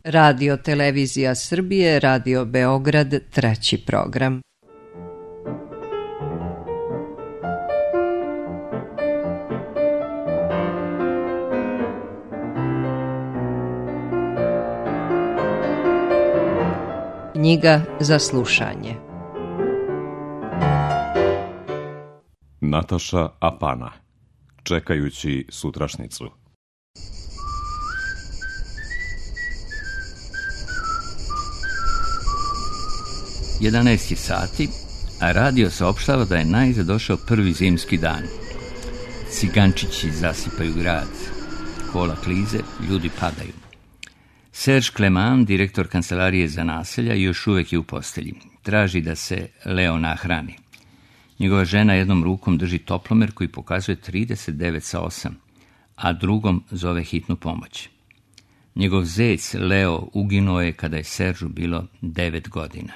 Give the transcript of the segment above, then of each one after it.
Radio Televizija Srbije, Radio Beograd, 3. program. Knjiga za slušanje. Nataša Apana. Čekajući sutrašnicu. Jedanaest je sati, a radio saopštava da je najzad došao prvi zimski dan. Cigančići zasipaju grad. Kola klize, ljudi padaju. Serge Clement, direktor kancelarije za naselja, još uvijek je u postelji. Traži da se Leo nahrani. Njegova žena jednom rukom drži toplomer koji pokazuje 39/8, a drugom zove hitnu pomoć. Njegov zec Leo uginuo je kada je Seržu bilo 9 godina.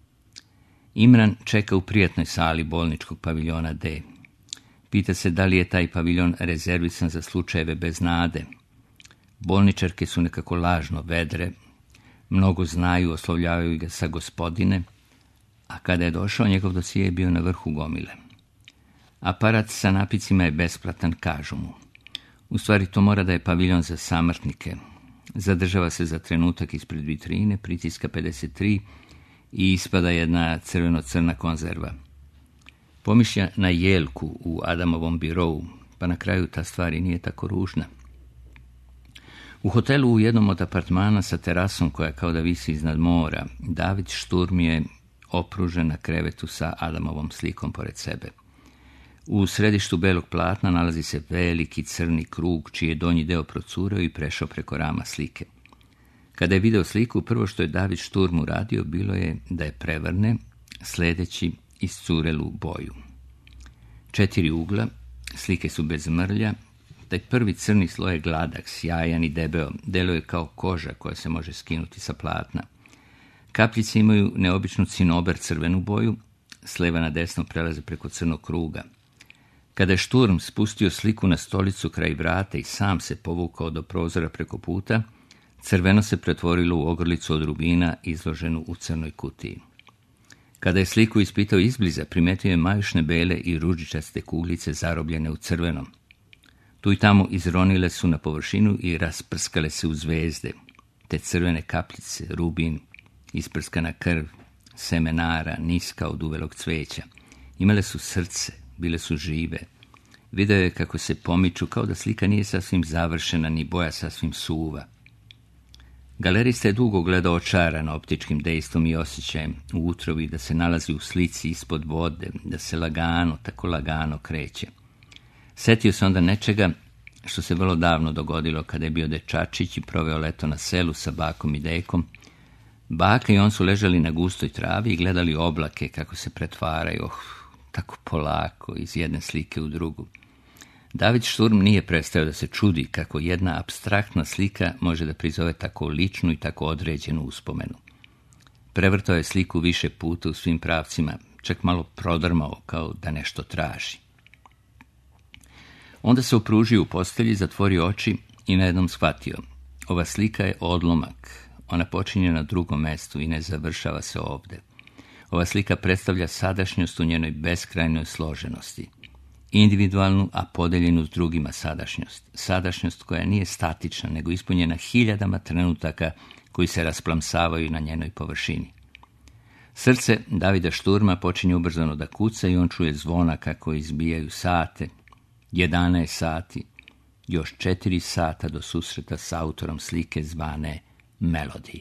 Imran čeka u prijatnoj sali bolničkog paviljona D. Pita se da li je taj paviljon rezervisan za slučajeve bez nade. Bolničarke su nekako lažno vedre, mnogo znaju, oslovljavaju ga sa gospodine, a kada je došao, njegov dosije je bio na vrhu gomile. Aparat sa napicima je besplatan, kažu mu. U stvari to mora da je paviljon za samrtnike. Zadržava se za trenutak ispred vitrine, pritiska 53 i ispada jedna crveno-crna konzerva. Pomišlja na jelku u Adamovom birovu, pa na kraju ta stvar i nije tako ružna. U hotelu u jednom od apartmana sa terasom koja kao da visi iznad mora, David Šturm je opružen na krevetu sa Adamovom slikom pored sebe. U središtu belog platna nalazi se veliki crni krug, čiji je donji deo procurao i prešao preko rama slike. Kada je video sliku, prvo što je David Šturm uradio bilo je da je prevrne, sledeći iscurelu boju. 4 ugla, slike su bez mrlja, taj prvi crni sloj je gladak, sjajan i debeo, deluje kao koža koja se može skinuti sa platna. Kapljice imaju neobičnu cinober crvenu boju, s leva na desno prelaze preko crnog kruga. Kada je Šturm spustio sliku na stolicu kraj vrata i sam se povukao do prozora preko puta, crveno se pretvorilo u ogrlicu od rubina izloženu u crnoj kutiji. Kada je sliku ispitao izbliza, primetio je majušne bele i ružičaste kuglice zarobljene u crvenom. Tu i tamo izronile su na površinu i rasprskale se u zvezde. Te crvene kapljice, rubin, isprskana krv, semenara, niska od uvelog cveća. Imale su srce, bile su žive. Video je kako se pomiču, kao da slika nije sasvim završena, ni boja sasvim suva. Galerista je dugo gledao očaran optičkim dejstvom i osjećajem u utrobi da se nalazi u slici ispod vode, da se lagano, tako lagano kreće. Setio se onda nečega što se vrlo davno dogodilo kada je bio dečačić i proveo leto na selu sa bakom i dekom. Baka i on su ležali na gustoj travi i gledali oblake kako se pretvaraju, tako polako, iz jedne slike u drugu. David Šturm nije prestao da se čudi kako jedna apstraktna slika može da prizove tako ličnu i tako određenu uspomenu. Prevrtao je sliku više puta u svim pravcima, čak malo prodrmao kao da nešto traži. Onda se opružio u postelji, zatvorio oči i najednom shvatio. Ova slika je odlomak. Ona počinje na drugom mestu i ne završava se ovde. Ova slika predstavlja sadašnjost u njenoj beskrajnoj složenosti. Individualnu, a podeljenu s drugima sadašnjost. Sadašnjost koja nije statična, nego ispunjena hiljadama trenutaka koji se rasplamsavaju na njenoj površini. Srce Davida Šturma počinje ubrzano da kuca i on čuje zvona kako izbijaju sate. 11 sati, još 4 sata do susreta s autorom slike zvane Melody.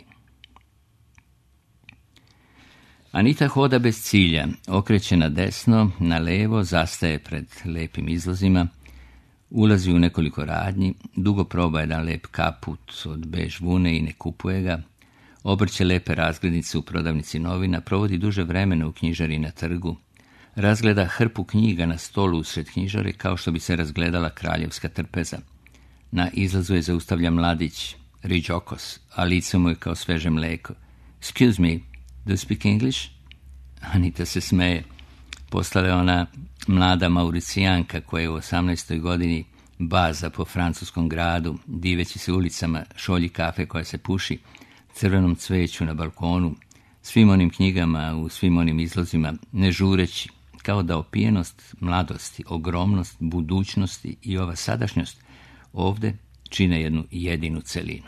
Anita hoda bez cilja, okreće na desno, na levo, zastaje pred lepim izlozima, ulazi u nekoliko radnji, dugo proba jedan lep kaput od bež vune i ne kupuje ga, obrće lepe razglednice u prodavnici novina, provodi duže vremena u knjižari na trgu, razgleda hrpu knjiga na stolu usred knjižare kao što bi se razgledala kraljevska trpeza. Na izlazu je zaustavlja mladić, riđokos, a lice mu je kao sveže mleko. Excuse me, do you speak English? Anita se smeje. Postala je ona mlada Mauricijanka koja je u 18. godini baza po francuskom gradu, diveći se ulicama, šolji kafe koja se puši, crvenom cveću na balkonu, svim onim knjigama, u svim onim izlozima, ne žureći, kao da opijenost mladosti, ogromnost budućnosti i ova sadašnjost ovdje čine jednu jedinu celinu.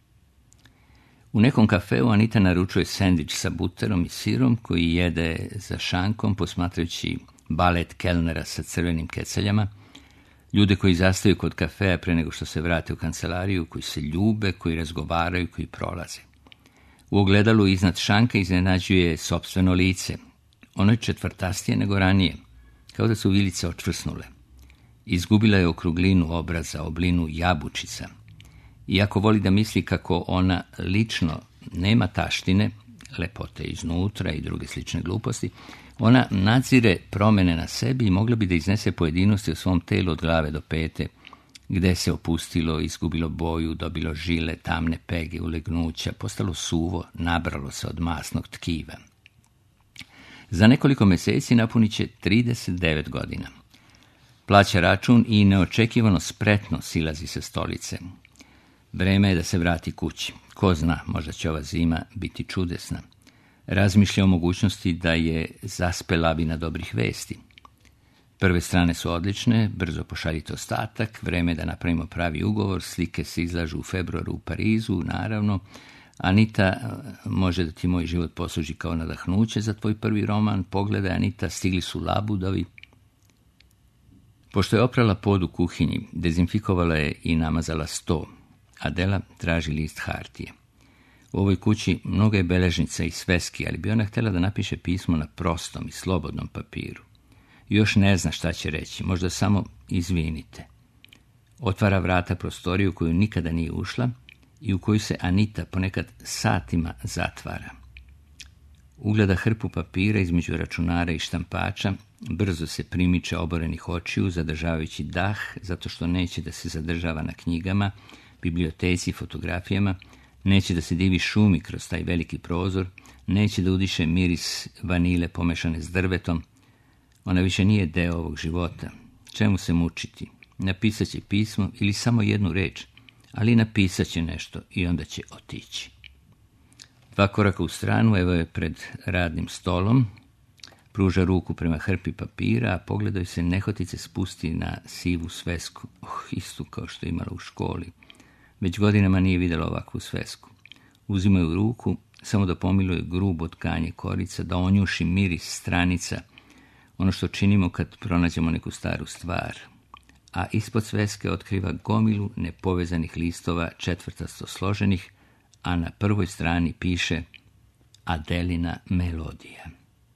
U nekom kafeu Anita naručuje sendvič sa buterom i sirom koji jede za šankom posmatrajući balet kelnera sa crvenim keceljama, ljude koji zastaju kod kafea pre nego što se vrate u kancelariju, koji se ljube, koji razgovaraju, koji prolaze. U ogledalu iznad šanka iznenađuje sopstveno lice. Ono je četvrtastije nego ranije, kao da su vilice očvrsnule. Izgubila je okruglinu obraza, oblinu jabučica. Iako voli da misli kako ona lično nema taštine, lepote iznutra i druge slične gluposti, ona nadzire promjene na sebi i mogla bi da iznese pojedinosti o svom telu od glave do pete, gde se opustilo, izgubilo boju, dobilo žile, tamne pege, ulegnuća, postalo suvo, nabralo se od masnog tkiva. Za nekoliko mjeseci napunit će 39 godina. Plaća račun i neočekivano spretno silazi sa stolice. Vreme je da se vrati kući. Ko zna, možda će ova zima biti čudesna. Razmišlja o mogućnosti da je zaspe lavina dobrih vesti. Prve strane su odlične, brzo pošaljite ostatak, vreme je da napravimo pravi ugovor, slike se izlažu u februaru u Parizu, naravno. Anita, može da ti moj život posluži kao nadahnuće za tvoj prvi roman. Pogledaj, Anita, stigli su labudovi. Pošto je oprala pod u kuhinji, dezinfikovala je i namazala sto. Adela traži list hartije. U ovoj kući mnogo je beležnica i sveski, ali bi ona htjela da napiše pismo na prostom i slobodnom papiru. Još ne zna šta će reći, možda samo izvinite. Otvara vrata prostoriju u koju nikada nije ušla i u koju se Anita ponekad satima zatvara. Ugleda hrpu papira između računara i štampača, brzo se primiče oborenih očiju, zadržavajući dah, zato što neće da se zadržava na knjigama, biblioteci i fotografijama, neće da se divi šumi kroz taj veliki prozor, neće da udiše miris vanile pomešane s drvetom. Ona više nije deo ovog života. Čemu se mučiti? Napisat će pismo ili samo jednu reč, ali napisat će nešto i onda će otići. 2 koraka u stranu, evo je pred radnim stolom, pruža ruku prema hrpi papira, a pogledaju se nehotice spusti na sivu svesku, istu kao što je imala u školi. Već godinama nije vidjela ovakvu svesku. Uzima ju u ruku, samo da pomiluje grubo tkanje korica, da onjuši miris stranica, ono što činimo kad pronađemo neku staru stvar. A ispod sveske otkriva gomilu nepovezanih listova, četvrtasto složenih, a na prvoj strani piše Adelina melodija.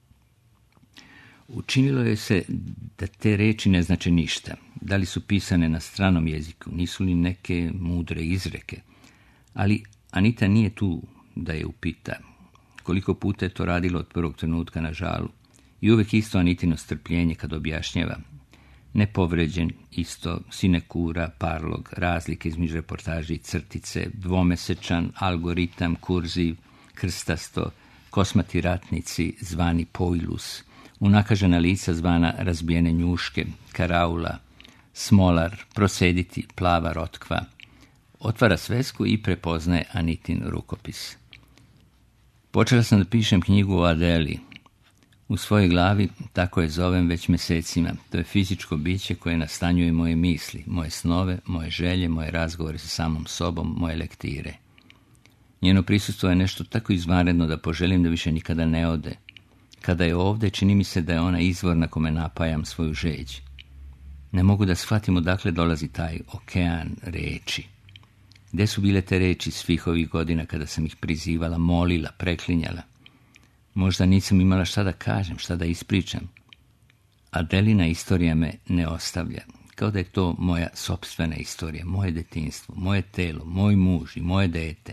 Učinilo je se da te reči ne znače ništa. Da li su pisane na stranom jeziku, nisu li neke mudre izreke. Ali Anita nije tu da je upita. Koliko puta je to radilo od prvog trenutka na žalu. I uvek isto Anitino strpljenje kad objašnjava. Nepovređen, isto, sinekura, parlog, razlike između reportaže i crtice, dvomesečan, algoritam, kurziv, krstasto, kosmati ratnici, zvani poilus, unakažena lica zvana razbijene njuške, karaula, smolar, prosediti, plava rotkva. Otvara svesku i prepoznaje Anitin rukopis. Počela sam da pišem knjigu o Adeli. U svojoj glavi tako je zovem već mjesecima. To je fizičko biće koje nastanjuje moje misli, moje snove, moje želje, moje razgovore sa samom sobom, moje lektire. Njeno prisustvo je nešto tako izvanredno da poželim da više nikada ne ode. Kada je ovdje, čini mi se da je ona izvor na kome napajam svoju žeđ. Ne mogu da shvatim odakle dolazi taj okean reči. Gde su bile te reči svih ovih godina kada sam ih prizivala, molila, preklinjala? Možda nisam imala šta da kažem, šta da ispričam. Adelina istorija me ne ostavlja, kao da je to moja sopstvena istorija, moje detinjstvo, moje telo, moj muž i moje dete.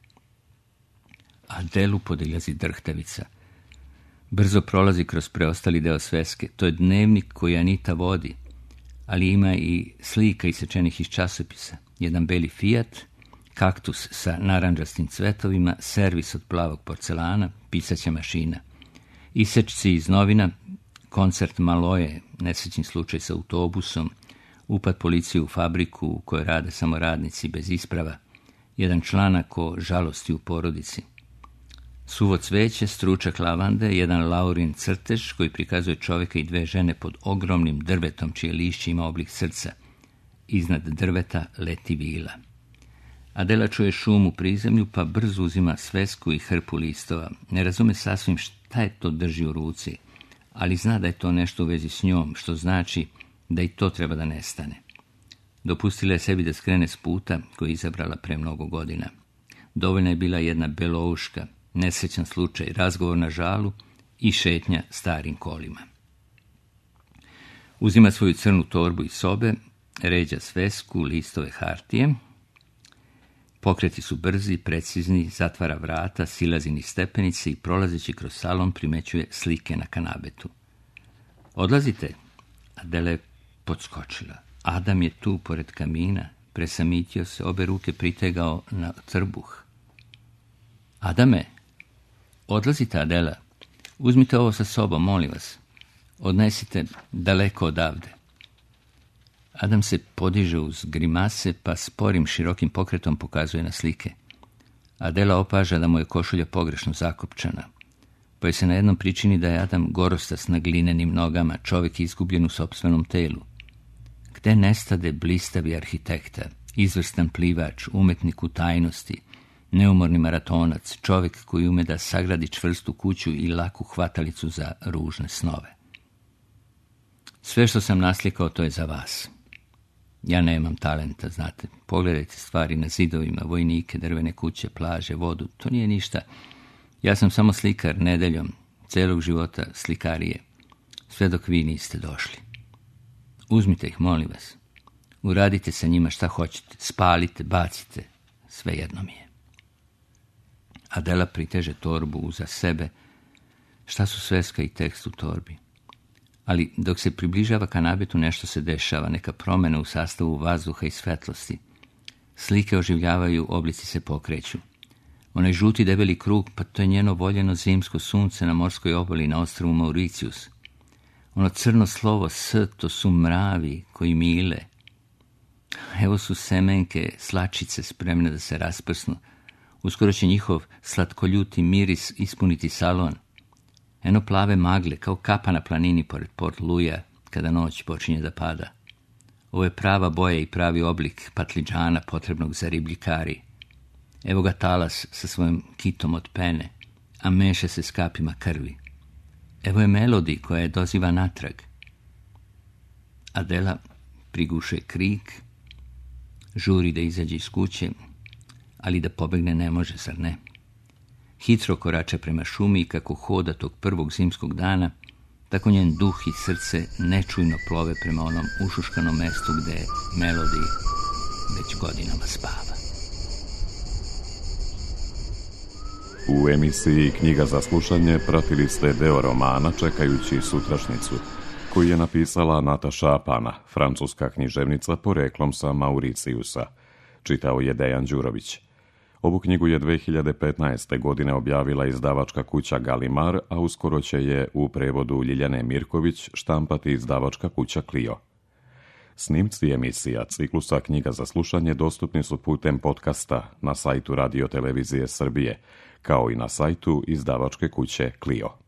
Adelu podilazi drhtavica. Brzo prolazi kroz preostali deo sveske. To je dnevnik koji Anita vodi, ali ima i slika isečenih iz časopisa. Jedan beli Fiat, kaktus sa narandžastim cvetovima, servis od plavog porcelana, pisaća mašina. Isečci iz novina, koncert Maloje, nesrećni slučaj sa autobusom, upad policije u fabriku u kojoj rade samo radnici bez isprava, jedan članak o žalosti u porodici. Suvo cveće, stručak lavande, jedan laurin crtež koji prikazuje čovjeka i dve žene pod ogromnim drvetom čije lišće ima oblik srca. Iznad drveta leti vila. Adela čuje šum u prizemlju, pa brzo uzima svesku i hrpu listova. Ne razume sasvim šta je to drži u ruci, ali zna da je to nešto u vezi s njom, što znači da i to treba da nestane. Dopustila je sebi da skrene s puta koji je izabrala pre mnogo godina. Dovoljna je bila jedna belouška, nesrećan slučaj, razgovor na žalu i šetnja starim kolima. Uzima svoju crnu torbu iz sobe, ređa svesku, listove hartije. Pokreti su brzi, precizni, zatvara vrata, silazi niz stepenice i prolazeći kroz salon primećuje slike na kanabetu. Odlazite? Adela je podskočila. Adam je tu, pored kamina, presamitio se, obe ruke pritegao na trbuh. Adame, odlazite, Adela. Uzmite ovo sa sobom, molim vas. Odnesite daleko odavde. Adam se podiže uz grimase, pa sporim širokim pokretom pokazuje na slike. Adela opaža da mu je košulja pogrešno zakopčana, pa joj se na jednom pričini da je Adam gorostas na glinenim nogama, čovjek izgubljen u sopstvenom telu. Gde nestade blistavi arhitekta, izvrstan plivač, umetnik u tajnosti, neumorni maratonac, čovjek koji ume da sagradi čvrstu kuću i laku hvatalicu za ružne snove. Sve što sam naslikao, to je za vas. Ja nemam talenta, znate. Pogledajte stvari na zidovima, vojnike, drvene kuće, plaže, vodu. To nije ništa. Ja sam samo slikar nedeljom, celog života slikarije, sve dok vi niste došli. Uzmite ih, molim vas. Uradite sa njima šta hoćete. Spalite, bacite. Svejedno mi je. Adela priteže torbu uza sebe. Šta su sveska i tekst u torbi? Ali dok se približava kanabetu, nešto se dešava, neka promjena u sastavu vazduha i svetlosti. Slike oživljavaju, oblici se pokreću. Onaj žuti debeli krug, pa to je njeno voljeno zimsko sunce na morskoj obali na ostrvu Mauricius. Ono crno slovo S, to su mravi koji mile. Evo su semenke, slačice spremne da se rasprsnu. Uskoro će njihov slatkoljuti miris ispuniti salon. Eno plave magle, kao kapa na planini pored Port Louisa, kada noć počinje da pada. Ovo je prava boja i pravi oblik patliđana potrebnog za riblji kari. Evo ga talas sa svojim kitom od pene, a meše se s kapima krvi. Evo je melodi koja je doziva natrag. Adela priguše krik, žuri da izađe iz kuće, ali da pobegne ne može, zar ne? Hitro korača prema šumi i kako hoda tog prvog zimskog dana, tako njen duh i srce nečujno plove prema onom ušuškanom mestu gde melodi već godinama spava. U emisiji Knjiga za slušanje pratili ste deo romana Čekajući sutrašnicu, koji je napisala Nataša Apana, francuska književnica poreklom sa Mauricijusa. Čitao je Dejan Đurović. Ovu knjigu je 2015. godine objavila izdavačka kuća Galimar, a uskoro će je u prevodu Ljiljane Mirković štampati izdavačka kuća Clio. Snimci emisija ciklusa Knjiga za slušanje dostupni su putem podcasta na sajtu Radio Televizije Srbije, kao i na sajtu izdavačke kuće Clio.